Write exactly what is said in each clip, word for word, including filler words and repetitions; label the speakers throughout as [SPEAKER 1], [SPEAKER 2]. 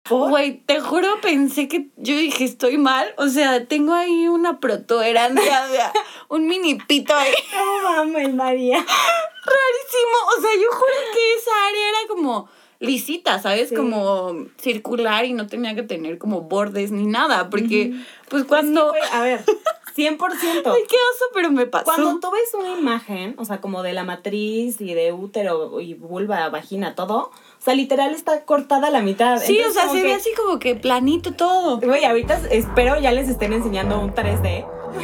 [SPEAKER 1] Güey, te juro, pensé que yo dije, estoy mal. O sea, tengo ahí una protuberancia, un mini pito ahí.
[SPEAKER 2] No mames, María.
[SPEAKER 1] Rarísimo. O sea, yo juro que esa área era como lisita, ¿sabes? Sí. Como circular y no tenía que tener como bordes ni nada. Porque, uh-huh. pues cuando...
[SPEAKER 2] Sí, a ver, cien por ciento.
[SPEAKER 1] Ay, qué oso, pero me pasó.
[SPEAKER 2] Cuando tú ves una imagen, o sea, como de la matriz y de útero y vulva, vagina, todo... O sea, literal está cortada a la mitad.
[SPEAKER 1] Sí, entonces, o sea, se que, ve así como que planito todo.
[SPEAKER 2] Güey, ahorita espero ya les estén enseñando un tres D.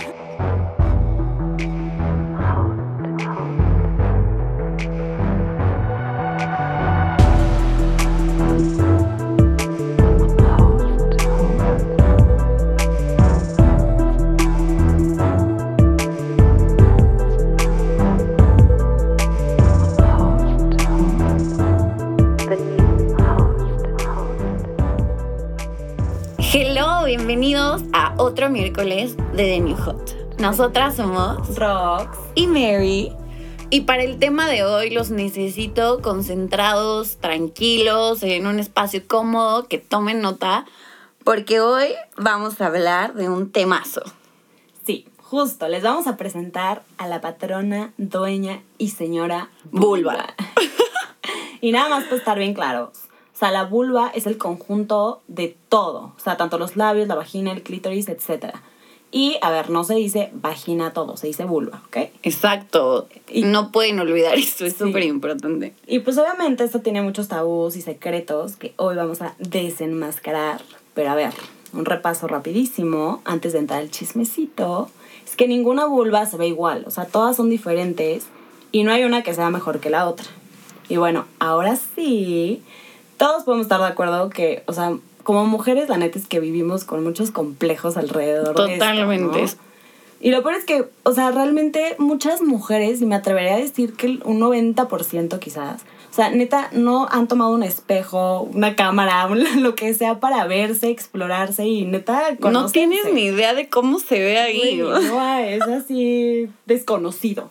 [SPEAKER 1] Hello, bienvenidos a otro miércoles de The New Hot. Nosotras somos
[SPEAKER 2] Rox
[SPEAKER 1] y Mary. Y para el tema de hoy los necesito concentrados, tranquilos, en un espacio cómodo, que tomen nota, porque hoy vamos a hablar de un temazo.
[SPEAKER 2] Sí, justo, les vamos a presentar a la patrona, dueña y señora
[SPEAKER 1] vulva.
[SPEAKER 2] vulva. Y nada más para estar bien claros. O sea, la vulva es el conjunto de todo. O sea, tanto los labios, la vagina, el clítoris, etcétera. Y, a ver, no se dice vagina todo, se dice vulva, ¿ok?
[SPEAKER 1] Exacto. Y no pueden olvidar esto, es súper sí. importante.
[SPEAKER 2] Y pues obviamente esto tiene muchos tabús y secretos que hoy vamos a desenmascarar. Pero a ver, un repaso rapidísimo antes de entrar al chismecito. Es que ninguna vulva se ve igual. O sea, todas son diferentes y no hay una que sea mejor que la otra. Y bueno, ahora sí... Todos podemos estar de acuerdo que, o sea, como mujeres, la neta es que vivimos con muchos complejos alrededor
[SPEAKER 1] Totalmente.
[SPEAKER 2] de esto, ¿no? Y lo peor es que, o sea, realmente muchas mujeres, y me atrevería a decir que un noventa por ciento quizás, o sea, neta, no han tomado un espejo, una cámara, lo que sea para verse, explorarse y neta conocerse.
[SPEAKER 1] No tienes ni idea de cómo se ve ahí.
[SPEAKER 2] ¿No? No, es así desconocido.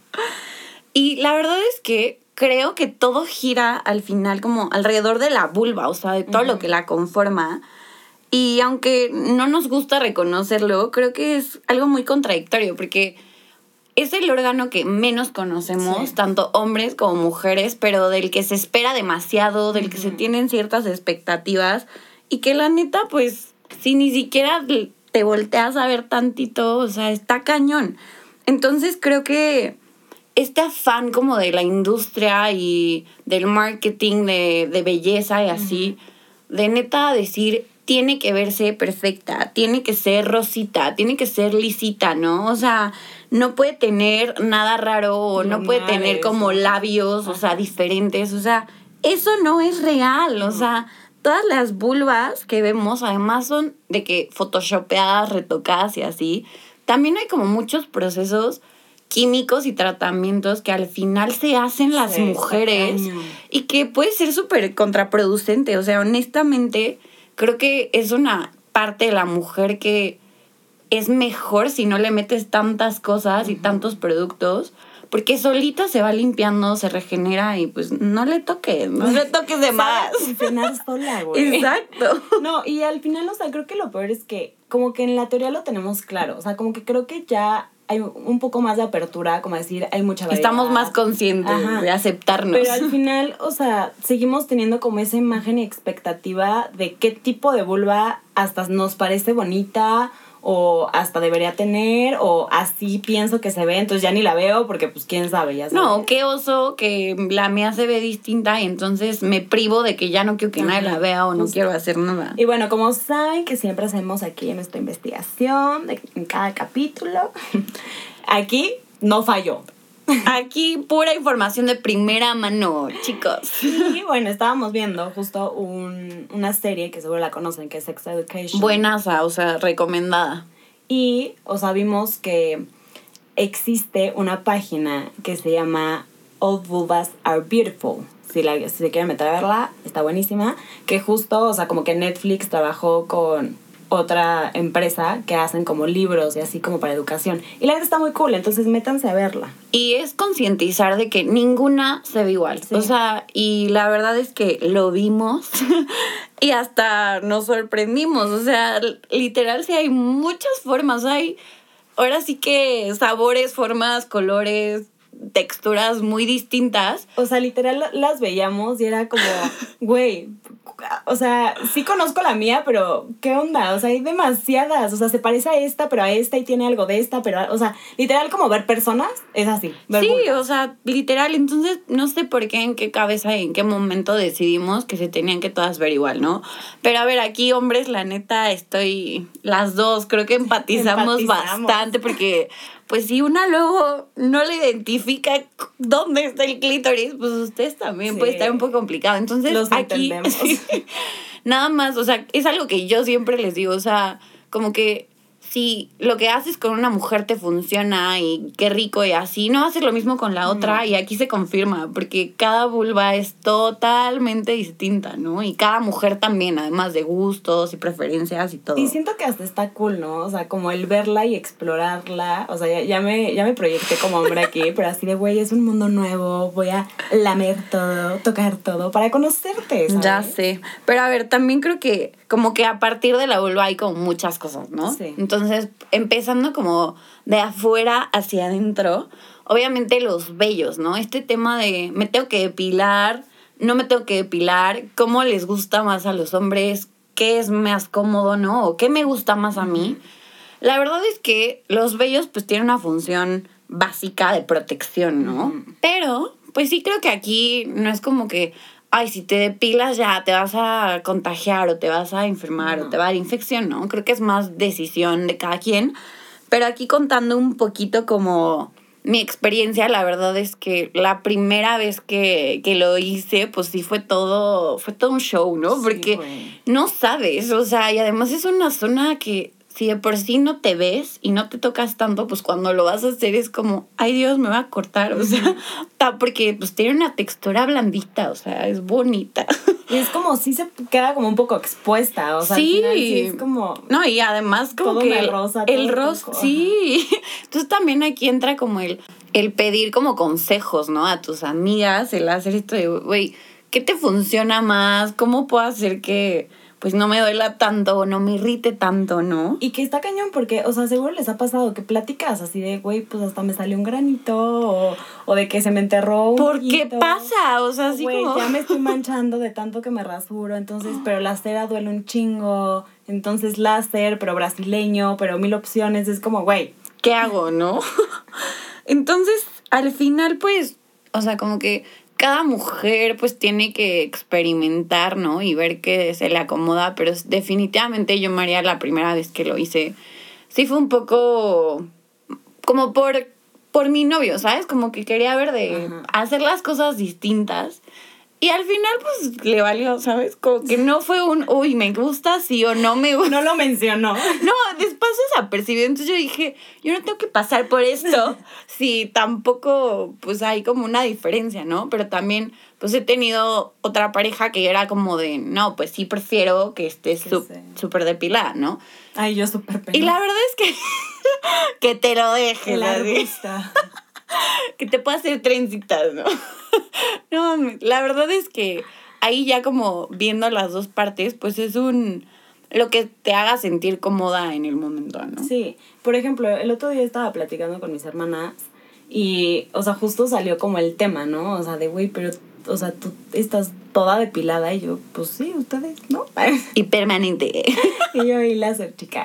[SPEAKER 1] Y la verdad es que creo que todo gira al final como alrededor de la vulva, o sea, de todo uh-huh. lo que la conforma. Y aunque no nos gusta reconocerlo, creo que es algo muy contradictorio, porque es el órgano que menos conocemos, sí. tanto hombres como mujeres, pero del que se espera demasiado, del uh-huh. que se tienen ciertas expectativas, y que la neta, pues, si ni siquiera te volteas a ver tantito, o sea, está cañón. Entonces creo que este afán como de la industria y del marketing de, de belleza y así, uh-huh. de neta decir, tiene que verse perfecta, tiene que ser rosita, tiene que ser lisita, ¿no? O sea, no puede tener nada raro o no, no puede tener eso. Como labios, uh-huh. o sea, diferentes. O sea, eso no es real. Uh-huh. O sea, todas las vulvas que vemos además son de que photoshopeadas, retocadas y así. También hay como muchos procesos químicos y tratamientos que al final se hacen las sí, mujeres y que puede ser súper contraproducente. O sea, honestamente, creo que es una parte de la mujer que es mejor si no le metes tantas cosas uh-huh. y tantos productos, porque solita se va limpiando, se regenera y pues no le toques, no le toques de más.
[SPEAKER 2] Funcionar sola, güey.
[SPEAKER 1] Exacto.
[SPEAKER 2] No, y al final, o sea, creo que lo peor es que como que en la teoría lo tenemos claro. O sea, como que creo que ya hay un poco más de apertura, como decir, hay mucha variedad.
[SPEAKER 1] Estamos más conscientes Ajá. de aceptarnos.
[SPEAKER 2] Pero al final, o sea, seguimos teniendo como esa imagen y expectativa de qué tipo de vulva hasta nos parece bonita o hasta debería tener o así pienso que se ve, entonces ya ni la veo porque pues quién sabe, ya sabe.
[SPEAKER 1] No, qué oso que la mía se ve distinta y entonces me privo de que ya no quiero que Ajá. nadie la vea o no Justo. Quiero hacer nada.
[SPEAKER 2] Y bueno, como saben que siempre hacemos aquí en nuestra investigación, de, en cada capítulo, aquí no falló.
[SPEAKER 1] Aquí pura información de primera mano, chicos.
[SPEAKER 2] Y bueno, estábamos viendo justo un, una serie que seguro la conocen, que es Sex Education.
[SPEAKER 1] Buenaza, o sea, recomendada.
[SPEAKER 2] Y, o sea, vimos que existe una página que se llama All Vulvas Are Beautiful. Si, la, si se quieren meter a verla, está buenísima. Que justo, o sea, como que Netflix trabajó con otra empresa que hacen como libros y así como para educación. Y la verdad está muy cool, entonces métanse a verla.
[SPEAKER 1] Y es concientizar de que ninguna se ve igual. Sí. O sea, y la verdad es que lo vimos y hasta nos sorprendimos. O sea, literal sí hay muchas formas. Hay, ahora sí que sabores, formas, colores, texturas muy distintas.
[SPEAKER 2] O sea, literal las veíamos y era como, güey, o sea, sí conozco la mía, pero ¿qué onda? O sea, hay demasiadas. O sea, se parece a esta, pero a esta y tiene algo de esta, pero, o sea, literal como ver personas es así. Ver
[SPEAKER 1] sí,
[SPEAKER 2] vulvas.
[SPEAKER 1] O sea, literal. Entonces, no sé por qué, en qué cabeza y en qué momento decidimos que se tenían que todas ver igual, ¿no? Pero a ver, aquí, hombres, la neta, estoy... Las dos, creo que empatizamos, empatizamos. bastante porque... Pues si una luego no le identifica dónde está el clítoris, pues ustedes también sí. puede estar un poco complicado. Entonces,
[SPEAKER 2] los
[SPEAKER 1] aquí
[SPEAKER 2] sí,
[SPEAKER 1] nada más, o sea, es algo que yo siempre les digo, o sea, como que si lo que haces con una mujer te funciona y qué rico y así, no haces lo mismo con la otra mm. y aquí se confirma, porque cada vulva es totalmente distinta, ¿no? Y cada mujer también, además de gustos y preferencias y todo.
[SPEAKER 2] Y siento que hasta está cool, ¿no? O sea, como el verla y explorarla, o sea, ya, ya, me, ya me proyecté como hombre aquí, pero así de, güey, es un mundo nuevo, voy a lamer todo, tocar todo para conocerte, ¿sabes?
[SPEAKER 1] Ya sé, pero a ver, también creo que como que a partir de la vulva hay como muchas cosas, ¿no?
[SPEAKER 2] Sí.
[SPEAKER 1] Entonces, empezando como de afuera hacia adentro, obviamente los vellos, ¿no? Este tema de me tengo que depilar, no me tengo que depilar, cómo les gusta más a los hombres, qué es más cómodo, ¿no? O qué me gusta más a mí. La verdad es que los vellos pues tienen una función básica de protección, ¿no? Uh-huh. Pero, pues sí creo que aquí no es como que... ay, si te depilas ya te vas a contagiar o te vas a enfermar no. o te va a dar infección, ¿no? Creo que es más decisión de cada quien. Pero aquí contando un poquito como mi experiencia, la verdad es que la primera vez que, que lo hice, pues sí fue todo, fue todo un show, ¿no?
[SPEAKER 2] Sí,
[SPEAKER 1] porque
[SPEAKER 2] güey.
[SPEAKER 1] no sabes, o sea, y además es una zona que... si de por sí no te ves y no te tocas tanto, pues cuando lo vas a hacer es como, ay Dios, me va a cortar, o sea, uh-huh. porque pues tiene una textura blandita, o sea, es bonita.
[SPEAKER 2] Y es como, sí se queda como un poco expuesta, o sea,
[SPEAKER 1] sí.
[SPEAKER 2] al final sí es como...
[SPEAKER 1] No, y además como
[SPEAKER 2] todo
[SPEAKER 1] que
[SPEAKER 2] el rosa.
[SPEAKER 1] El rosa, sí. Entonces también aquí entra como el, el pedir como consejos, ¿no? A tus amigas, el hacer esto de, güey, ¿qué te funciona más? ¿Cómo puedo hacer que... pues no me duela tanto o no me irrite tanto, ¿no?
[SPEAKER 2] Y que está cañón porque, o sea, seguro les ha pasado que platicas así de, güey, pues hasta me salió un granito o, o de que se me enterró un
[SPEAKER 1] ¿Por
[SPEAKER 2] poquito.
[SPEAKER 1] qué pasa? O sea, así
[SPEAKER 2] güey,
[SPEAKER 1] como...
[SPEAKER 2] ya me estoy manchando de tanto que me rasuro, entonces, pero la cera duele un chingo, entonces láser, pero brasileño, pero mil opciones, es como, güey.
[SPEAKER 1] ¿Qué hago, no? Entonces, al final, pues, o sea, como que... cada mujer pues tiene que experimentar, ¿no? Y ver qué se le acomoda, pero definitivamente yo, María, la primera vez que lo hice, sí fue un poco como por, por mi novio, ¿sabes? Como que quería ver de uh-huh. hacer las cosas distintas. Y al final, pues, le valió, ¿sabes? Como que no fue un, uy, me gusta, sí o no me gusta.
[SPEAKER 2] No lo mencionó.
[SPEAKER 1] No, después se desapercibió. Entonces yo dije, yo no tengo que pasar por esto si tampoco, pues, hay como una diferencia, ¿no? Pero también, pues, he tenido otra pareja que era como de, no, pues, sí prefiero que esté súper depilada, ¿no?
[SPEAKER 2] Ay, yo súper penosa.
[SPEAKER 1] Y la verdad es que, que te lo dejes.
[SPEAKER 2] La gusta.
[SPEAKER 1] Que te pueda hacer trencitas, ¿no? No, la verdad es que ahí ya como viendo las dos partes, pues es un... lo que te haga sentir cómoda en el momento, ¿no?
[SPEAKER 2] Sí. Por ejemplo, el otro día estaba platicando con mis hermanas y, o sea, justo salió como el tema, ¿no? O sea, de, güey, pero, o sea, tú estás toda depilada y yo, pues sí, ustedes, ¿no?
[SPEAKER 1] Y permanente.
[SPEAKER 2] Y yo, y láser, chica.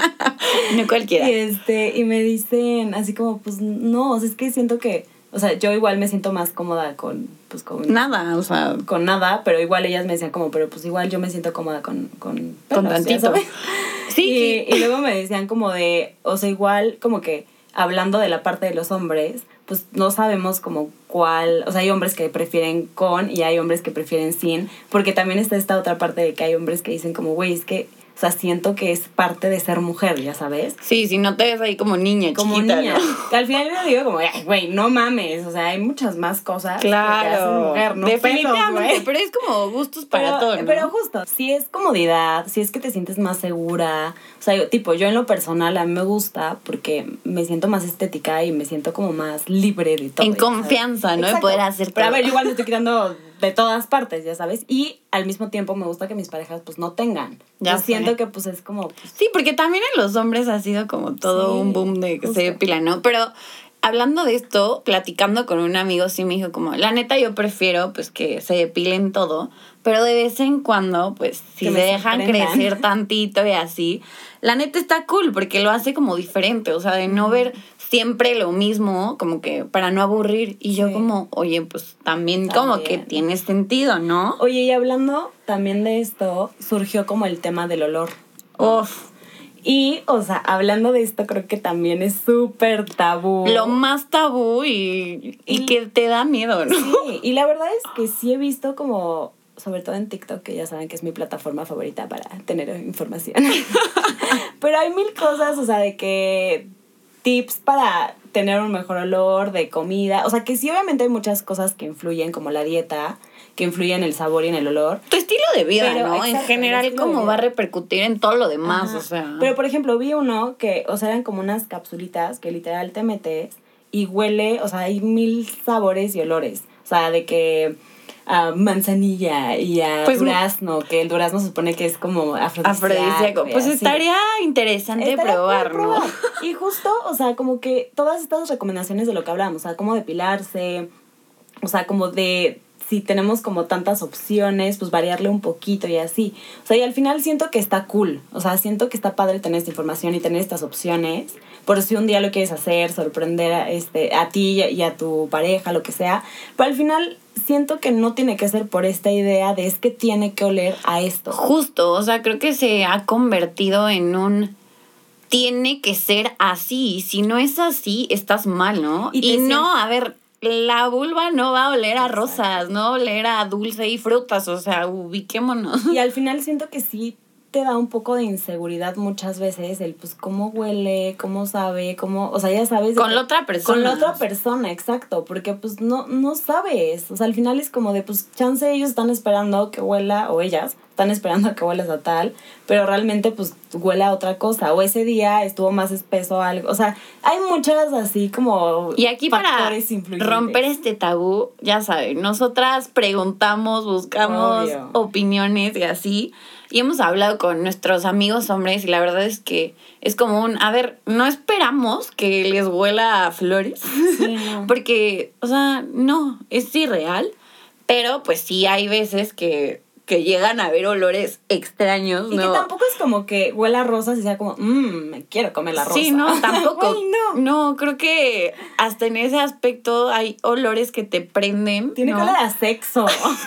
[SPEAKER 1] No cualquiera.
[SPEAKER 2] Y, este, y me dicen así como, pues no, o sea, es que siento que, o sea, yo igual me siento más cómoda con, pues con...
[SPEAKER 1] nada, o sea...
[SPEAKER 2] con nada, pero igual ellas me decían como, pero pues igual yo me siento cómoda con... Con,
[SPEAKER 1] pelos, con tantito.
[SPEAKER 2] Sí. Y, y luego me decían como de, o sea, igual como que hablando de la parte de los hombres, pues no sabemos como cuál, o sea, hay hombres que prefieren con y hay hombres que prefieren sin, porque también está esta otra parte de que hay hombres que dicen como, güey, es que o sea, siento que es parte de ser mujer, ya sabes.
[SPEAKER 1] Sí, si no te ves ahí como niña,
[SPEAKER 2] como
[SPEAKER 1] chiquita,
[SPEAKER 2] niña.
[SPEAKER 1] ¿no?
[SPEAKER 2] Que al final yo digo como, güey, no mames, o sea, hay muchas más cosas
[SPEAKER 1] claro,
[SPEAKER 2] que te hacen mujer, no
[SPEAKER 1] definitivamente,
[SPEAKER 2] pedos,
[SPEAKER 1] pero es como gustos para
[SPEAKER 2] pero,
[SPEAKER 1] todo, ¿no?
[SPEAKER 2] Pero justo, si es comodidad, si es que te sientes más segura, o sea, yo, tipo, yo en lo personal a mí me gusta porque me siento más estética y me siento como más libre de todo.
[SPEAKER 1] En confianza, ¿sabes? ¿No?
[SPEAKER 2] Exacto.
[SPEAKER 1] De poder hacer todo.
[SPEAKER 2] Pero a ver, yo igual me estoy quitando de todas partes, ya sabes, y al mismo tiempo me gusta que mis parejas pues no tengan.
[SPEAKER 1] Ya
[SPEAKER 2] yo siento que pues es como... Pues,
[SPEAKER 1] sí, porque también en los hombres ha sido como todo sí, un boom de que justo. Se depilan, ¿no? Pero hablando de esto, platicando con un amigo, sí me dijo como, la neta yo prefiero pues que se depilen todo, pero de vez en cuando, pues si se dejan crecer tantito y así, la neta está cool porque lo hace como diferente, o sea, de no ver siempre lo mismo, como que para no aburrir. Y yo sí. como, oye, pues también, también como que tiene sentido, ¿no?
[SPEAKER 2] Oye, y hablando también de esto, surgió como el tema del olor.
[SPEAKER 1] Uf.
[SPEAKER 2] Y, o sea, hablando de esto, creo que también es súper tabú.
[SPEAKER 1] Lo más tabú y, y, y que te da miedo, ¿no?
[SPEAKER 2] Sí, y la verdad es que sí he visto como, sobre todo en TikTok, que ya saben que es mi plataforma favorita para tener información. Pero hay mil cosas, o sea, de que tips para tener un mejor olor de comida. O sea, que sí, obviamente hay muchas cosas que influyen, como la dieta, que influyen en el sabor y en el olor.
[SPEAKER 1] Tu estilo de vida, pero, ¿no? Exacto, en general, cómo va a repercutir en todo lo demás, ajá. O sea.
[SPEAKER 2] Pero, por ejemplo, vi uno que, o sea, eran como unas capsulitas que literal te metes y huele, o sea, hay mil sabores y olores. O sea, de que a manzanilla y a pues, durazno, que el durazno se supone que es como afrodisíaco.
[SPEAKER 1] Afrodisíaco. Pues así. Estaría interesante estaría probar, ¿no? Probar.
[SPEAKER 2] Y justo, o sea, como que todas estas recomendaciones de lo que hablamos, o sea, cómo depilarse, o sea, como de si tenemos como tantas opciones, pues variarle un poquito y así. O sea, y al final siento que está cool. O sea, siento que está padre tener esta información y tener estas opciones. Por si un día lo quieres hacer, sorprender a, este, a ti y a tu pareja, lo que sea. Pero al final siento que no tiene que ser por esta idea de es que tiene que oler a esto.
[SPEAKER 1] Justo, o sea, creo que se ha convertido en un... tiene que ser así. Y si no es así, estás mal, ¿no? Y, y no, a ver... La vulva no va a oler a rosas, no va a oler a dulce y frutas, o sea, ubiquémonos.
[SPEAKER 2] Y al final siento que sí te da un poco de inseguridad muchas veces el, pues, cómo huele, cómo sabe, cómo, o sea, ya sabes.
[SPEAKER 1] Con la otra persona.
[SPEAKER 2] Con la otra persona, exacto, porque, pues, no, no sabes, o sea, al final es como de, pues, chance ellos están esperando que huela, o ellas están esperando que huelas a tal, pero realmente, pues, huele a otra cosa, o ese día estuvo más espeso algo, o sea, hay muchas así como
[SPEAKER 1] y aquí factores para influyentes. Romper este tabú, ya saben, nosotras preguntamos, buscamos Obvio. opiniones y así, y hemos hablado con nuestros amigos hombres y la verdad es que es como un, a ver, no esperamos que les huela a flores,
[SPEAKER 2] sí, no.
[SPEAKER 1] porque, o sea, no, es irreal, pero pues sí hay veces que... que llegan a ver olores extraños,
[SPEAKER 2] y
[SPEAKER 1] ¿no?
[SPEAKER 2] Y que tampoco es como que huela a rosas y sea como, mmm, me quiero comer la rosa.
[SPEAKER 1] Sí, no, tampoco.
[SPEAKER 2] Güey, no.
[SPEAKER 1] No, creo que hasta en ese aspecto hay olores que te prenden,
[SPEAKER 2] Tiene
[SPEAKER 1] ¿no?
[SPEAKER 2] que oler a sexo.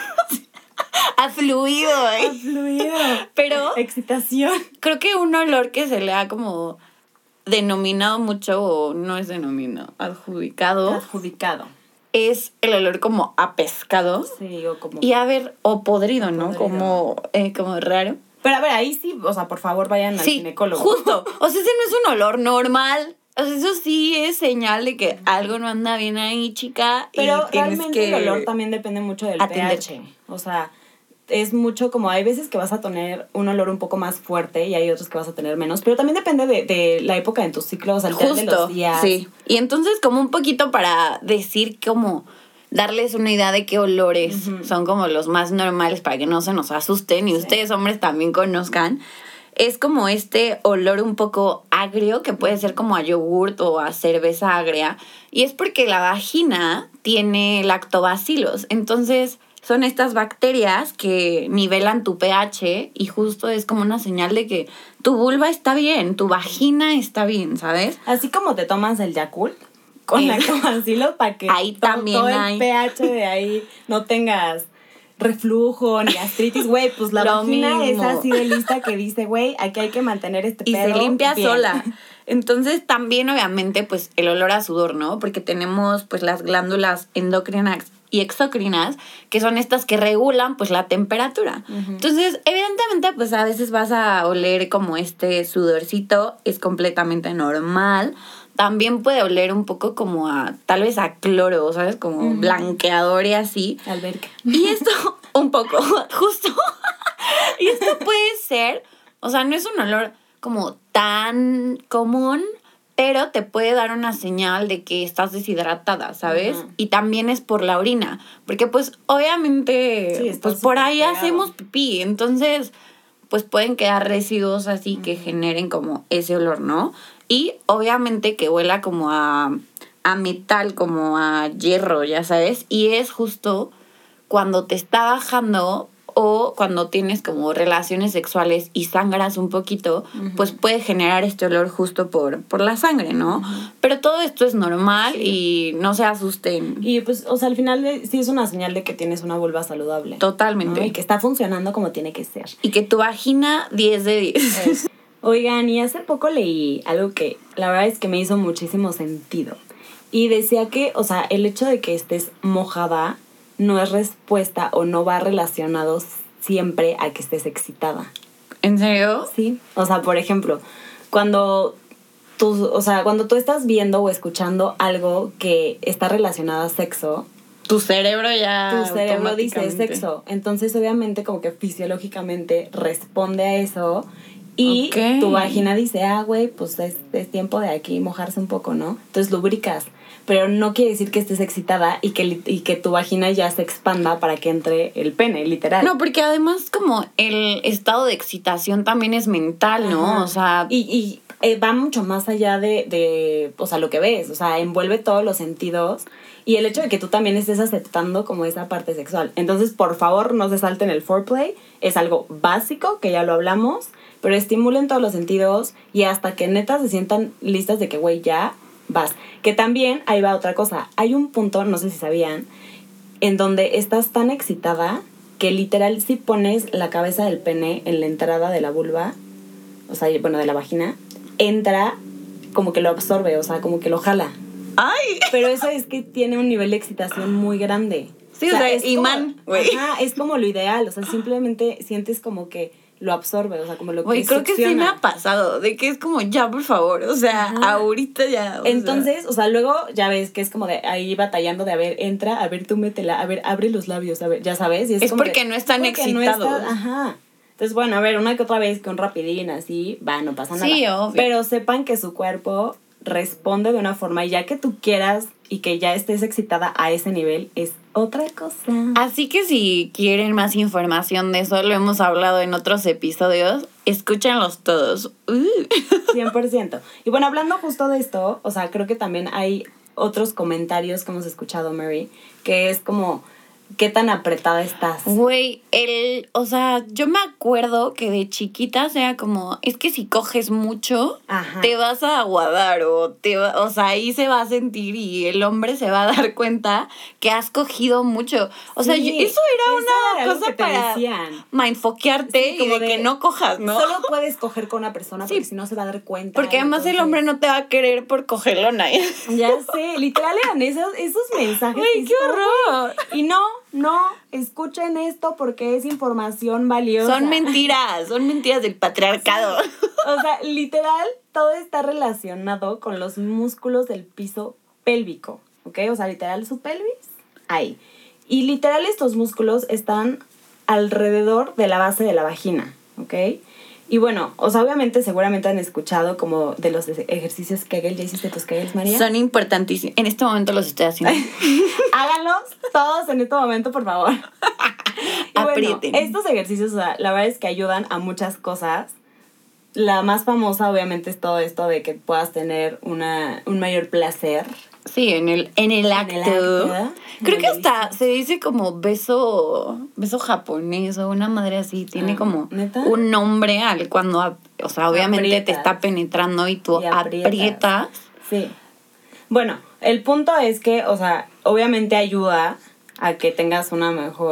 [SPEAKER 1] A fluido, ¿eh?
[SPEAKER 2] A fluido.
[SPEAKER 1] Pero...
[SPEAKER 2] excitación.
[SPEAKER 1] Creo que un olor que se le ha como denominado mucho, o no es denominado, adjudicado.
[SPEAKER 2] Adjudicado.
[SPEAKER 1] Es el olor como a pescado.
[SPEAKER 2] Sí, o como...
[SPEAKER 1] Y a ver, o podrido, ¿no?
[SPEAKER 2] Podrido.
[SPEAKER 1] Como, eh, como raro.
[SPEAKER 2] Pero a ver, ahí sí, o sea, por favor, vayan al
[SPEAKER 1] sí,
[SPEAKER 2] ginecólogo.
[SPEAKER 1] Justo. O sea, ese no es un olor normal. O sea, eso sí es señal de que algo no anda bien ahí, chica.
[SPEAKER 2] Pero
[SPEAKER 1] y tienes
[SPEAKER 2] realmente
[SPEAKER 1] que
[SPEAKER 2] el olor también depende mucho del
[SPEAKER 1] atender.
[SPEAKER 2] pH. O sea, es mucho como, hay veces que vas a tener un olor un poco más fuerte y hay otros que vas a tener menos, pero también depende de, de la época en tu ciclo, o sea, el
[SPEAKER 1] Justo,
[SPEAKER 2] de los días.
[SPEAKER 1] Sí. Y entonces como un poquito para decir como darles una idea de qué olores uh-huh. son como los más normales para que no se nos asusten y sí. ustedes hombres también conozcan. Es como este olor un poco agrio que puede ser como a yogurt o a cerveza agria y es porque la vagina tiene lactobacilos, entonces son estas bacterias que nivelan tu pH y justo es como una señal de que tu vulva está bien, tu vagina está bien, ¿sabes?
[SPEAKER 2] Así como te tomas el Yakult con lactobacilos para que
[SPEAKER 1] ahí
[SPEAKER 2] todo,
[SPEAKER 1] también
[SPEAKER 2] todo
[SPEAKER 1] hay.
[SPEAKER 2] el pH de ahí no tengas reflujo ni gastritis, güey, pues la
[SPEAKER 1] Lo
[SPEAKER 2] vagina
[SPEAKER 1] mismo.
[SPEAKER 2] es así de lista que dice, güey, aquí hay que mantener este
[SPEAKER 1] y
[SPEAKER 2] pedo
[SPEAKER 1] se limpia
[SPEAKER 2] bien.
[SPEAKER 1] sola. Entonces también obviamente pues el olor a sudor, ¿no? Porque tenemos pues las glándulas endocrinas y exócrinas, que son estas que regulan pues la temperatura. Uh-huh. Entonces, evidentemente, pues a veces vas a oler como este sudorcito, es completamente normal. También puede oler un poco como a, tal vez a cloro, ¿sabes? Como uh-huh. blanqueador y así.
[SPEAKER 2] Alberca.
[SPEAKER 1] Y esto, un poco, justo. Y esto puede ser, o sea, no es un olor como tan común, pero te puede dar una señal de que estás deshidratada, ¿sabes? Uh-huh. Y también es por la orina, porque pues obviamente, sí, pues por ahí pegado. Hacemos pipí, entonces pues pueden quedar residuos así uh-huh. que generen como ese olor, ¿no? Y obviamente que huela como a, a metal, como a hierro, ya sabes, y es justo cuando te está bajando o cuando tienes como relaciones sexuales y sangras un poquito, uh-huh. pues puede generar este olor justo por, por la sangre, ¿no? Uh-huh. Pero todo esto es normal sí. y no se asusten.
[SPEAKER 2] Y pues, o sea, al final sí es una señal de que tienes una vulva saludable.
[SPEAKER 1] Totalmente.
[SPEAKER 2] ¿no? Y que está funcionando como tiene que ser.
[SPEAKER 1] Y que tu vagina diez de diez.
[SPEAKER 2] Es. Oigan, y hace poco leí algo que la verdad es que me hizo muchísimo sentido. Y decía que, o sea, el hecho de que estés mojada no es respuesta o no va relacionado siempre a que estés excitada.
[SPEAKER 1] ¿En serio?
[SPEAKER 2] Sí. O sea, por ejemplo, cuando tú, o sea, cuando tú estás viendo o escuchando algo que está relacionado a sexo,
[SPEAKER 1] tu cerebro ya
[SPEAKER 2] tu cerebro dice sexo. Entonces, obviamente, como que fisiológicamente responde a eso. Y okay. tu vagina dice, ah, güey, pues es, es tiempo de aquí mojarse un poco, ¿no? Entonces lubricas. Pero no quiere decir que estés excitada y que, y que tu vagina ya se expanda para que entre el pene, literal.
[SPEAKER 1] No, porque además como el estado de excitación también es mental, ¿no?
[SPEAKER 2] Ajá.
[SPEAKER 1] O sea...
[SPEAKER 2] Y, y eh, va mucho más allá de, de, o sea, lo que ves. O sea, envuelve todos los sentidos. Y el hecho de que tú también estés aceptando como esa parte sexual. Entonces, por favor, no se salten el foreplay. Es algo básico, que ya lo hablamos. Pero estimulen todos los sentidos y hasta que neta se sientan listas de que, güey, ya vas. Que también, ahí va otra cosa. Hay un punto, no sé si sabían, en donde estás tan excitada que literal si pones la cabeza del pene en la entrada de la vulva, o sea, bueno, de la vagina, entra como que lo absorbe, o sea, como que lo jala.
[SPEAKER 1] ¡Ay!
[SPEAKER 2] Pero eso es que tiene un nivel de excitación muy grande.
[SPEAKER 1] Sí, o sea, o sea es imán, güey.
[SPEAKER 2] Ajá, es como lo ideal, o sea, simplemente sientes como que lo absorbe, o sea, como lo que
[SPEAKER 1] Oye, creo que sí me ha pasado, de que es como, ya, por favor, o sea, ajá. ahorita ya.
[SPEAKER 2] O Entonces, sea. o sea, luego ya ves que es como de ahí batallando de, a ver, entra, a ver, tú métela, a ver, abre los labios, a ver, ya sabes. Y es
[SPEAKER 1] es
[SPEAKER 2] como
[SPEAKER 1] porque
[SPEAKER 2] de,
[SPEAKER 1] no están excitados. No está,
[SPEAKER 2] ajá. Entonces, bueno, a ver, una que otra vez con rapidín, así, va, no pasa nada.
[SPEAKER 1] Sí, obvio.
[SPEAKER 2] Pero sepan que su cuerpo responde de una forma, y ya que tú quieras y que ya estés excitada a ese nivel, es otra cosa.
[SPEAKER 1] Así que si quieren más información de eso, lo hemos hablado en otros episodios, escúchenlos todos. Uh.
[SPEAKER 2] cien por ciento. Y bueno, hablando justo de esto, o sea, creo que también hay otros comentarios que hemos escuchado, Mary, que es como, ¿qué tan apretada estás?
[SPEAKER 1] Güey, el, o sea, yo me acuerdo que de chiquita era como, es que si coges mucho, ajá. te vas a aguadar o te va, o sea, ahí se va a sentir y el hombre se va a dar cuenta que has cogido mucho. O sea, sí, yo, eso era eso una era cosa que para decían. mindfuckearte sí, y de, de que no cojas, ¿no?
[SPEAKER 2] Solo puedes coger con una persona porque sí. si no se va a dar cuenta.
[SPEAKER 1] Porque además entonces... el hombre no te va a querer por cogelona.
[SPEAKER 2] Ya sé, literal eran esos, esos mensajes.
[SPEAKER 1] Güey, qué horror.
[SPEAKER 2] Y no, no, escuchen esto porque es información valiosa.
[SPEAKER 1] Son mentiras, son mentiras del patriarcado.
[SPEAKER 2] Sí. O sea, literal, todo está relacionado con los músculos del piso pélvico, ¿ok? O sea, literal, su pelvis, ahí. Y literal, estos músculos están alrededor de la base de la vagina, ¿ok? Y bueno, o sea, obviamente seguramente han escuchado como de los ejercicios Kegel. ¿Ya hiciste tus Kegels, María?
[SPEAKER 1] Son importantísimos. En este momento los estoy haciendo.
[SPEAKER 2] Háganlos todos en este momento, por favor. Y aprieten. Bueno, estos ejercicios, o sea, la verdad es que ayudan a muchas cosas. La más famosa, obviamente, es todo esto de que puedas tener una, un mayor placer.
[SPEAKER 1] Sí, en el, en el acto. En el acto. Creo que hasta se dice como beso beso japonés o una madre así. Tiene ah, como ¿neta? Un nombre al cuando, o sea, obviamente aprietas. Te está penetrando y tú y aprietas. aprietas.
[SPEAKER 2] Sí. Bueno, el punto es que, o sea, obviamente ayuda a que tengas una mejor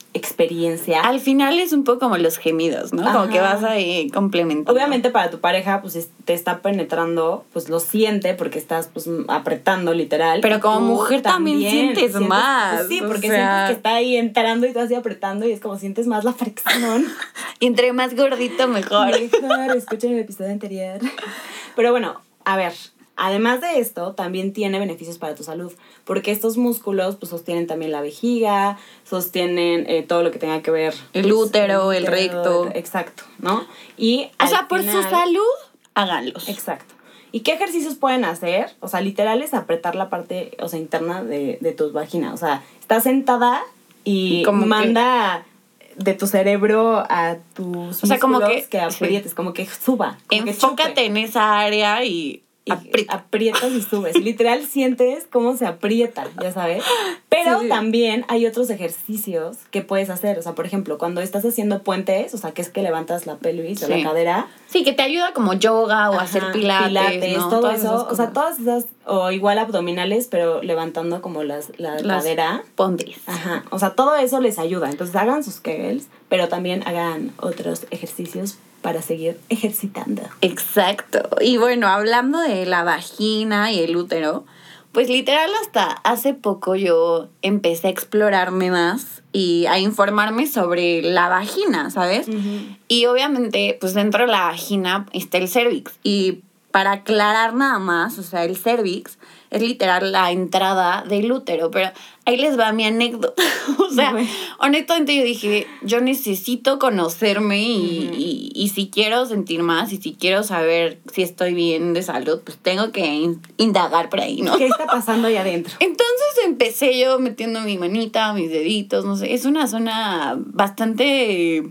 [SPEAKER 2] experiencia.
[SPEAKER 1] Al final es un poco como los gemidos, ¿no? Como
[SPEAKER 2] Ajá.
[SPEAKER 1] que vas ahí complementando.
[SPEAKER 2] Obviamente para tu pareja, pues es- te está penetrando, pues lo siente porque estás pues apretando literal.
[SPEAKER 1] Pero
[SPEAKER 2] Y
[SPEAKER 1] como
[SPEAKER 2] tú
[SPEAKER 1] mujer también sientes más,
[SPEAKER 2] pues, sí,
[SPEAKER 1] o
[SPEAKER 2] porque
[SPEAKER 1] sea.
[SPEAKER 2] sientes que está ahí entrando y tú así apretando y es como sientes más la fricción.
[SPEAKER 1] Y entre más gordito, mejor.
[SPEAKER 2] Mejor, escuchen el episodio anterior. Pero bueno, a ver, además de esto, también tiene beneficios para tu salud, porque estos músculos pues sostienen también la vejiga, sostienen eh, todo lo que tenga que ver.
[SPEAKER 1] El
[SPEAKER 2] pues,
[SPEAKER 1] útero, el recto.
[SPEAKER 2] el- exacto, ¿no? Y
[SPEAKER 1] O
[SPEAKER 2] al
[SPEAKER 1] sea, por su
[SPEAKER 2] final-
[SPEAKER 1] salud, háganlos.
[SPEAKER 2] Exacto. ¿Y qué ejercicios pueden hacer? O sea, literal es apretar la parte, o sea, interna de, de tu vagina. O sea, estás sentada y
[SPEAKER 1] Como que-
[SPEAKER 2] manda de tu cerebro a tus
[SPEAKER 1] O sea, como
[SPEAKER 2] músculos
[SPEAKER 1] que-
[SPEAKER 2] aprietes, como que suba. Como que
[SPEAKER 1] Enfócate
[SPEAKER 2] chupe.
[SPEAKER 1] en esa área y,
[SPEAKER 2] Y
[SPEAKER 1] aprieta.
[SPEAKER 2] aprietas y subes. Literal sientes cómo se aprieta, ya sabes. Pero
[SPEAKER 1] Sí.
[SPEAKER 2] también hay otros ejercicios que puedes hacer. O sea, por ejemplo, cuando estás haciendo puentes, o sea, que es que levantas la pelvis o
[SPEAKER 1] Sí.
[SPEAKER 2] la cadera.
[SPEAKER 1] Sí, que te ayuda como yoga o
[SPEAKER 2] Ajá,
[SPEAKER 1] hacer pilates, ¿no?
[SPEAKER 2] todo
[SPEAKER 1] Todas
[SPEAKER 2] eso.
[SPEAKER 1] esas
[SPEAKER 2] O sea,
[SPEAKER 1] cosas.
[SPEAKER 2] todas esas, o igual abdominales, pero levantando como las, la
[SPEAKER 1] Las
[SPEAKER 2] cadera.
[SPEAKER 1] Pompis.
[SPEAKER 2] Ajá. O sea, todo eso les ayuda. Entonces hagan sus Kegels, pero también hagan otros ejercicios para seguir ejercitando.
[SPEAKER 1] Exacto. Y bueno, hablando de la vagina y el útero, pues literal hasta hace poco yo empecé a explorarme más y a informarme sobre la vagina, ¿sabes?
[SPEAKER 2] Ujú.
[SPEAKER 1] Y obviamente, pues dentro de la vagina está el cervix. Y para aclarar nada más, o sea, el cervix es literal la entrada del útero, pero ahí les va mi anécdota. O sea,
[SPEAKER 2] Bueno.
[SPEAKER 1] honestamente yo dije, yo necesito conocerme y,
[SPEAKER 2] Ujú.
[SPEAKER 1] y, y si quiero sentir más y si quiero saber si estoy bien de salud, pues tengo que in- indagar por ahí, ¿no?
[SPEAKER 2] ¿Qué está pasando ahí adentro?
[SPEAKER 1] Entonces empecé yo metiendo mi manita, mis deditos, no sé. Es una zona bastante,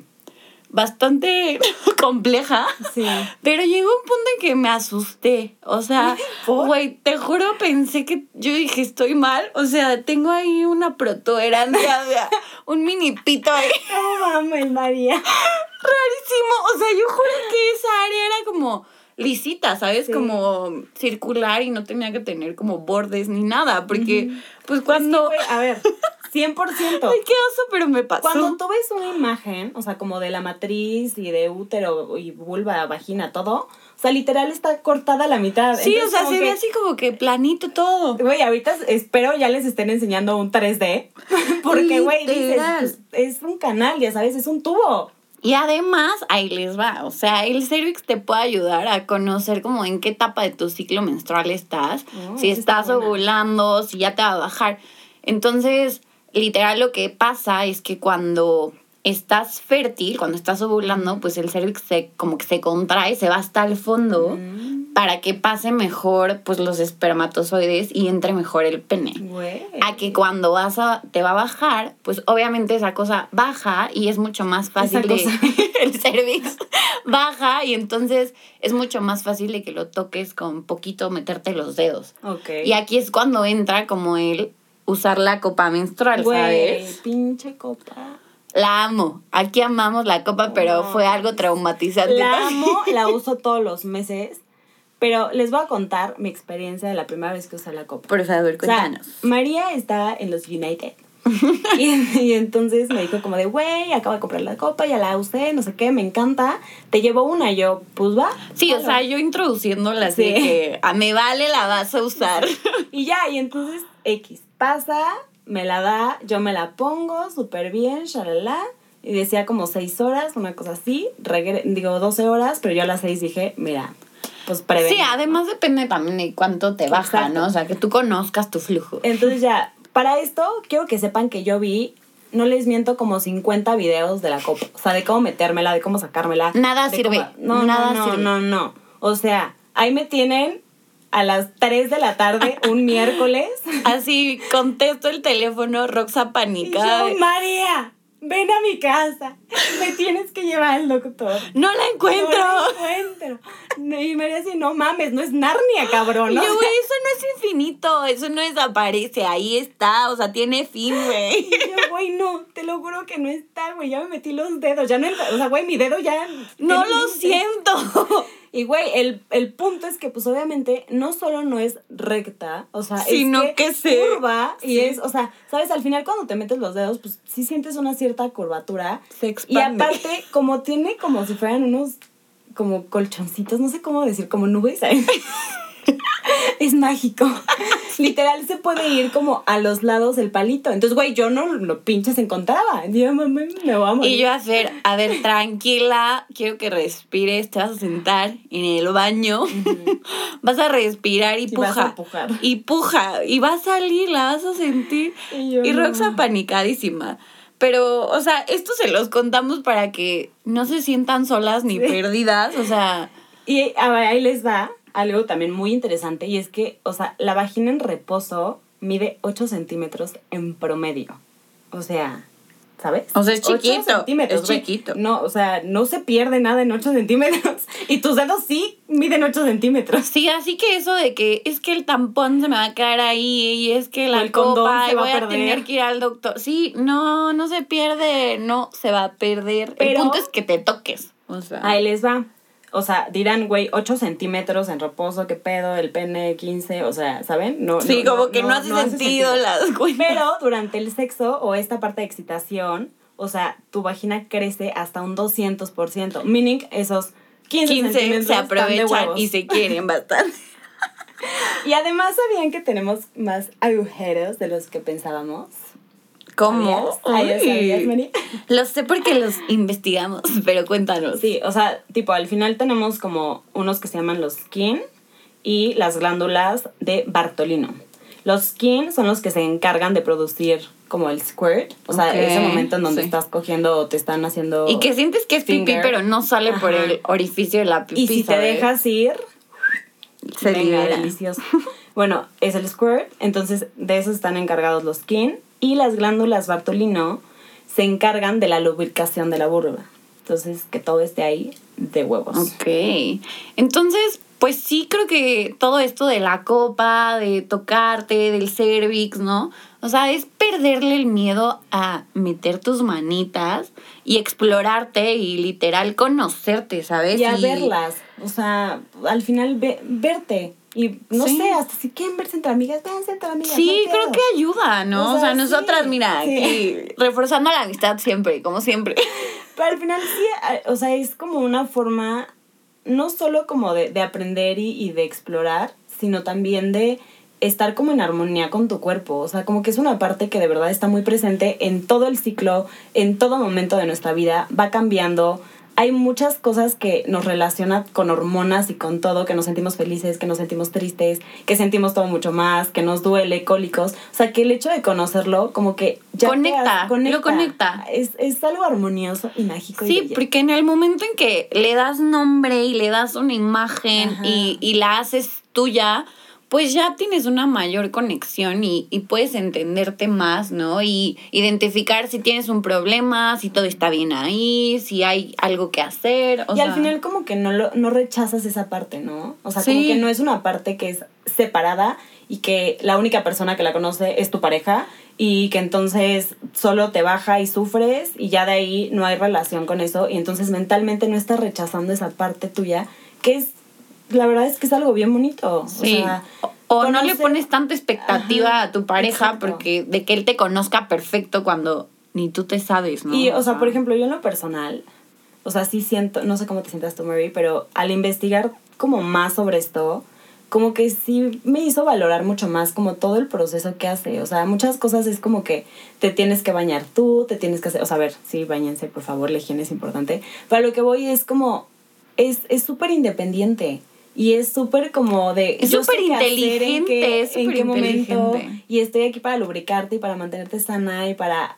[SPEAKER 1] bastante compleja.
[SPEAKER 2] Sí.
[SPEAKER 1] Pero llegó un punto en que me asusté. O sea,
[SPEAKER 2] ¿Por?
[SPEAKER 1] güey, te juro, pensé que yo dije, estoy mal. O sea, tengo ahí una protuberancia, o sea, un mini pito ahí.
[SPEAKER 2] No mames, María.
[SPEAKER 1] Rarísimo. O sea, yo juro que esa área era como lisita, ¿sabes?
[SPEAKER 2] Sí.
[SPEAKER 1] Como circular y no tenía que tener como bordes ni nada. Porque, pues cuando...
[SPEAKER 2] Es que, güey, a ver, cien por ciento.
[SPEAKER 1] Ay, qué oso, pero me pasó.
[SPEAKER 2] Cuando tú ves una imagen, o sea, como de la matriz y de útero y vulva, vagina, todo, o sea, literal está cortada a la mitad.
[SPEAKER 1] Sí,
[SPEAKER 2] Entonces,
[SPEAKER 1] o sea,
[SPEAKER 2] como
[SPEAKER 1] se
[SPEAKER 2] que-
[SPEAKER 1] ve así como que planito todo.
[SPEAKER 2] Güey, ahorita espero ya les estén enseñando un tres D. Porque, güey, dices,
[SPEAKER 1] Literal.
[SPEAKER 2] pues, es un canal, ya sabes, es un tubo.
[SPEAKER 1] Y además, ahí les va, o sea, el cervix te puede ayudar a conocer como en qué etapa de tu ciclo menstrual estás,
[SPEAKER 2] Oh,
[SPEAKER 1] si
[SPEAKER 2] esa está
[SPEAKER 1] estás
[SPEAKER 2] buena.
[SPEAKER 1] ovulando, si ya te va a bajar. Entonces, literal lo que pasa es que cuando estás fértil, cuando estás ovulando, pues el cervix se, como que se contrae, se va hasta el fondo
[SPEAKER 2] Mm,
[SPEAKER 1] para que pase mejor pues los espermatozoides y entre mejor el pene.
[SPEAKER 2] Güey.
[SPEAKER 1] A que cuando vas a, te va a bajar, pues obviamente esa cosa baja y es mucho más fácil
[SPEAKER 2] Esa
[SPEAKER 1] de
[SPEAKER 2] cosa.
[SPEAKER 1] el cervix baja y entonces es mucho más fácil de que lo toques con poquito, meterte los dedos.
[SPEAKER 2] Ok.
[SPEAKER 1] Y aquí es cuando entra como el usar la copa menstrual,
[SPEAKER 2] Güey,
[SPEAKER 1] ¿sabes?
[SPEAKER 2] pinche copa.
[SPEAKER 1] La amo. Aquí amamos la copa, pero
[SPEAKER 2] No,
[SPEAKER 1] fue algo traumatizante.
[SPEAKER 2] La amo, la uso todos los meses. Pero les voy a contar mi experiencia de la primera vez que usé la copa.
[SPEAKER 1] Por favor,
[SPEAKER 2] O sea,
[SPEAKER 1] cuéntanos.
[SPEAKER 2] María está en los United. y, y entonces me dijo como de, güey, acabo de comprar la copa, ya la usé, no sé qué, me encanta. Te llevo una, y yo, pues va.
[SPEAKER 1] Sí, o
[SPEAKER 2] jalo.
[SPEAKER 1] sea, yo introduciéndola así
[SPEAKER 2] Sí.
[SPEAKER 1] de que a me vale la vas a usar.
[SPEAKER 2] Y ya, y entonces X pasa, me la da, yo me la pongo súper bien, shalala. Y decía como seis horas, una cosa así. Regre digo, doce horas, pero yo a las seis dije, mira, pues prevé.
[SPEAKER 1] Sí, además depende también de cuánto te baja,
[SPEAKER 2] Exacto.
[SPEAKER 1] ¿no? O sea, que tú conozcas tu flujo.
[SPEAKER 2] Entonces ya, para esto, quiero que sepan que yo vi, no les miento, como cincuenta videos de la copa. O sea, de cómo metérmela, de cómo sacármela.
[SPEAKER 1] Nada
[SPEAKER 2] de
[SPEAKER 1] sirve,
[SPEAKER 2] cómo- No,
[SPEAKER 1] nada
[SPEAKER 2] no, no,
[SPEAKER 1] sirve.
[SPEAKER 2] no, no. O sea, ahí me tienen a las tres de la tarde, un miércoles.
[SPEAKER 1] Así, contesto el teléfono, Roxa
[SPEAKER 2] Y
[SPEAKER 1] panica.
[SPEAKER 2] yo, María, ven a mi casa. Me tienes que llevar al doctor.
[SPEAKER 1] ¡No la encuentro!
[SPEAKER 2] No la encuentro. No, y María así, no mames, no es Narnia, cabrón.
[SPEAKER 1] Y
[SPEAKER 2] ¿no?
[SPEAKER 1] yo, güey, eso no es infinito, eso no desaparece, ahí está, o sea, tiene fin, güey.
[SPEAKER 2] Y yo, güey, no, te lo juro que no está, güey. Ya me metí los dedos. Ya no entra- o sea, güey, mi dedo ya.
[SPEAKER 1] No
[SPEAKER 2] tiene
[SPEAKER 1] lo
[SPEAKER 2] límite.
[SPEAKER 1] siento.
[SPEAKER 2] Y, güey, el, el punto es que, pues, obviamente, no solo no es recta, o sea,
[SPEAKER 1] sino
[SPEAKER 2] es que,
[SPEAKER 1] que se
[SPEAKER 2] curva y
[SPEAKER 1] sí.
[SPEAKER 2] es, o sea, ¿sabes? Al final, cuando te metes los dedos, pues, sí sientes una cierta curvatura.
[SPEAKER 1] Se
[SPEAKER 2] Y
[SPEAKER 1] expande.
[SPEAKER 2] aparte, como tiene como si fueran unos, como colchoncitos, no sé cómo decir, como nubes. Es mágico. Literal, se puede ir como a los lados del palito. Entonces, güey, yo no lo pinches encontraba. Yo, mamá, me voy a morir.
[SPEAKER 1] Y yo a ver, a ver, tranquila, quiero que respires, te vas a sentar en el baño, uh-huh. vas a respirar y, y puja.
[SPEAKER 2] Vas a pujar.
[SPEAKER 1] Y puja, y va a salir, la vas a sentir. Y, yo, y no. Rox apanicadísima. Pero, o sea, esto se los contamos para que no se sientan solas ni sí. perdidas, o sea...
[SPEAKER 2] Y a ver, ahí les va algo también muy interesante, y es que, o sea, la vagina en reposo mide ocho centímetros en promedio. O sea, ¿sabes?
[SPEAKER 1] O sea, es chiquito.
[SPEAKER 2] ocho centímetros,
[SPEAKER 1] es chiquito.
[SPEAKER 2] Wey. No, o sea, no se pierde nada en ocho centímetros. Y tus dedos sí miden ocho centímetros.
[SPEAKER 1] Sí, así que eso de que es que el tampón se me va a quedar ahí y es que la copa y voy a, a tener que ir al doctor. Sí, no, no se pierde, no se va a perder. Pero el punto es que te toques. O sea.
[SPEAKER 2] Ahí les va. O sea, dirán, güey, ocho centímetros en reposo, ¿qué pedo? El pene, quince, o sea, ¿saben? No,
[SPEAKER 1] sí,
[SPEAKER 2] no,
[SPEAKER 1] como
[SPEAKER 2] no,
[SPEAKER 1] que no, no, hace, no sentido hace sentido las cuentas.
[SPEAKER 2] Pero durante el sexo o esta parte de excitación, o sea, tu vagina crece hasta un doscientos por ciento. Meaning, esos quince, quince centímetros
[SPEAKER 1] se aprovechan y se quieren bastante.
[SPEAKER 2] Y además, ¿sabían que tenemos más agujeros de los que pensábamos?
[SPEAKER 1] ¿Cómo?
[SPEAKER 2] ¿Sabías? ¿Sabías, Mari?
[SPEAKER 1] Lo sé porque los investigamos, pero cuéntanos.
[SPEAKER 2] Sí, o sea, tipo, al final tenemos como unos que se llaman los skin y las glándulas de Bartolino. Los skin son los que se encargan de producir como el squirt, o sea, okay, ese momento en donde sí. estás cogiendo o te están haciendo...
[SPEAKER 1] Y que sientes que es finger. Pipí, pero no sale Ajá. por el orificio de la pipí,
[SPEAKER 2] Y si
[SPEAKER 1] ¿sabes?
[SPEAKER 2] te dejas ir,
[SPEAKER 1] se
[SPEAKER 2] venga,
[SPEAKER 1] libera.
[SPEAKER 2] Delicioso. Bueno, es el squirt, entonces de eso están encargados los skin. Y las glándulas Bartolino se encargan de la lubricación de la vulva. Entonces, que todo esté ahí de huevos.
[SPEAKER 1] Ok. Entonces, pues sí creo que todo esto de la copa, de tocarte, del cervix, ¿no? O sea, es perderle el miedo a meter tus manitas y explorarte y literal conocerte, ¿sabes?
[SPEAKER 2] Y a y... verlas. O sea, al final ve, verte. Y no sí. sé, hasta si quieren verse entre amigas, véanse entre amigas.
[SPEAKER 1] Sí, no creo que ayuda, ¿no? O sea, o sea nosotras, sí, mira, sí. aquí reforzando la amistad siempre, como siempre.
[SPEAKER 2] Pero al final sí, o sea, es como una forma, no solo como de, de aprender y, y de explorar, sino también de estar como en armonía con tu cuerpo. O sea, como que es una parte que de verdad está muy presente en todo el ciclo, en todo momento de nuestra vida, va cambiando. Hay muchas cosas que nos relacionan con hormonas y con todo, que nos sentimos felices, que nos sentimos tristes, que sentimos todo mucho más, que nos duele, cólicos. O sea, que el hecho de conocerlo, como que ya
[SPEAKER 1] conecta,
[SPEAKER 2] te conecta.
[SPEAKER 1] Lo conecta.
[SPEAKER 2] Es, es algo armonioso y mágico.
[SPEAKER 1] Sí,
[SPEAKER 2] y bello.
[SPEAKER 1] Porque en el momento en que le das nombre y le das una imagen y, y la haces tuya, pues ya tienes una mayor conexión y, y puedes entenderte más, ¿no? Y identificar si tienes un problema, si todo está bien ahí, si hay algo que hacer. O
[SPEAKER 2] y
[SPEAKER 1] sea...
[SPEAKER 2] al final como que no, lo, no rechazas esa parte, ¿no? O sea,
[SPEAKER 1] sí.
[SPEAKER 2] como que no es una parte que es separada y que la única persona que la conoce es tu pareja y que entonces solo te baja y sufres y ya de ahí no hay relación con eso y entonces mentalmente no estás rechazando esa parte tuya que es... La verdad es que es algo bien bonito.
[SPEAKER 1] Sí.
[SPEAKER 2] O, sea,
[SPEAKER 1] o, o
[SPEAKER 2] conocer...
[SPEAKER 1] no le pones tanta expectativa Ajá, a tu pareja
[SPEAKER 2] exacto.
[SPEAKER 1] porque de que él te conozca perfecto cuando ni tú te sabes, ¿no?
[SPEAKER 2] Y, o, o sea, sea, por ejemplo, yo en lo personal, o sea, sí siento, no sé cómo te sientas tú, Mary, pero al investigar como más sobre esto, como que sí me hizo valorar mucho más como todo el proceso que hace. O sea, muchas cosas es como que te tienes que bañar tú, te tienes que hacer... O sea, a ver, sí, bañense, por favor, la higiene es importante. Pero lo que voy es como... Es súper independiente. Y es súper como de...
[SPEAKER 1] Es súper inteligente, es súper inteligente.
[SPEAKER 2] Momento, y estoy aquí para lubricarte y para mantenerte sana y para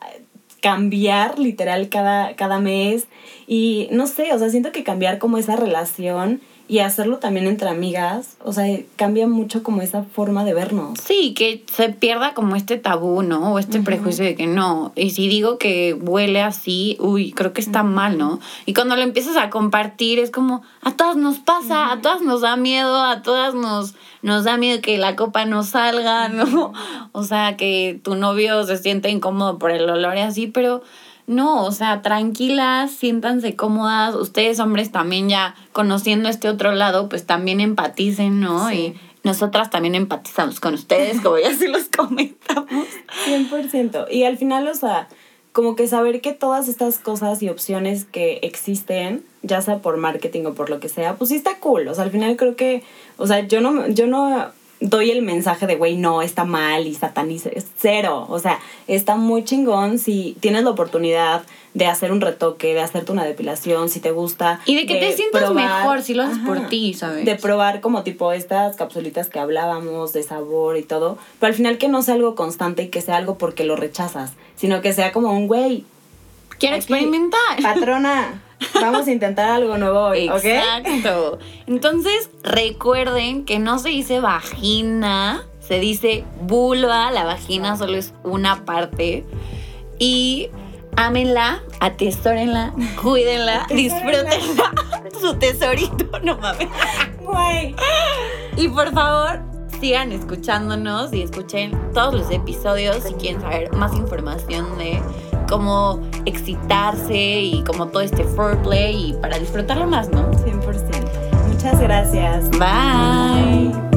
[SPEAKER 2] cambiar literal cada, cada mes. Y no sé, o sea, siento que cambiar como esa relación y hacerlo también entre amigas, o sea, cambia mucho como esa forma de vernos.
[SPEAKER 1] Sí, que se pierda como este tabú, ¿no? O este uh-huh. prejuicio de que no. Y si digo que huele así, uy, creo que está uh-huh. mal, ¿no? Y cuando lo empiezas a compartir es como, a todas nos pasa, uh-huh. a todas nos da miedo, a todas nos, nos da miedo que la copa no salga, ¿no? Uh-huh. O sea, que tu novio se siente incómodo por el olor y así, pero... No, o sea, tranquilas, siéntanse cómodas. Ustedes, hombres, también ya conociendo este otro lado, pues también empaticen, ¿no? Sí. Y nosotras también empatizamos con ustedes, como ya se los comentamos.
[SPEAKER 2] cien por ciento. Y al final, o sea, como que saber que todas estas cosas y opciones que existen, ya sea por marketing o por lo que sea, pues sí está cool. O sea, al final creo que, o sea, yo no, yo no doy el mensaje de, güey, no, está mal y sataniza, es cero. O sea, está muy chingón si tienes la oportunidad de hacer un retoque, de hacerte una depilación, si te gusta.
[SPEAKER 1] Y de que
[SPEAKER 2] de
[SPEAKER 1] te sientas
[SPEAKER 2] probar,
[SPEAKER 1] mejor si lo haces
[SPEAKER 2] ajá,
[SPEAKER 1] por ti, ¿sabes?
[SPEAKER 2] De probar como tipo estas capsulitas que hablábamos, de sabor y todo. Pero al final que no sea algo constante y que sea algo porque lo rechazas, sino que sea como un, güey,
[SPEAKER 1] quiero
[SPEAKER 2] aquí,
[SPEAKER 1] experimentar.
[SPEAKER 2] Patrona, vamos a intentar algo nuevo hoy, ¿ok?
[SPEAKER 1] Exacto. Entonces, recuerden que no se dice vagina, se dice vulva. La vagina solo es una parte. Y ámenla, atesórenla, cuídenla, disfrútenla. Su tesorito, no mames.
[SPEAKER 2] Güey.
[SPEAKER 1] Y por favor, sigan escuchándonos y escuchen todos los episodios si quieren saber más información de cómo excitarse y como todo este foreplay y para disfrutarlo más, ¿no?
[SPEAKER 2] cien por ciento. Muchas gracias.
[SPEAKER 1] Bye.